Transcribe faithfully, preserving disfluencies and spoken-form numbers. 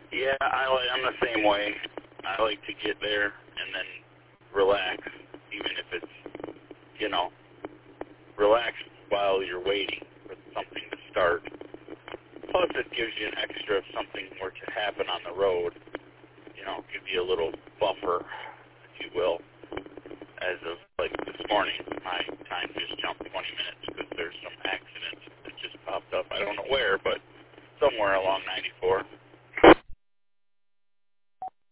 Yeah, I like, I'm the same way. I like to get there and then relax, even if it's, you know, relax while you're waiting for something to start. Plus, it gives you an extra if something were to happen on the road. You know, give you a little buffer, if you will. As of, like, this morning, my time just jumped twenty minutes because there's some accident that just popped up. I don't know where, but somewhere along ninety-four.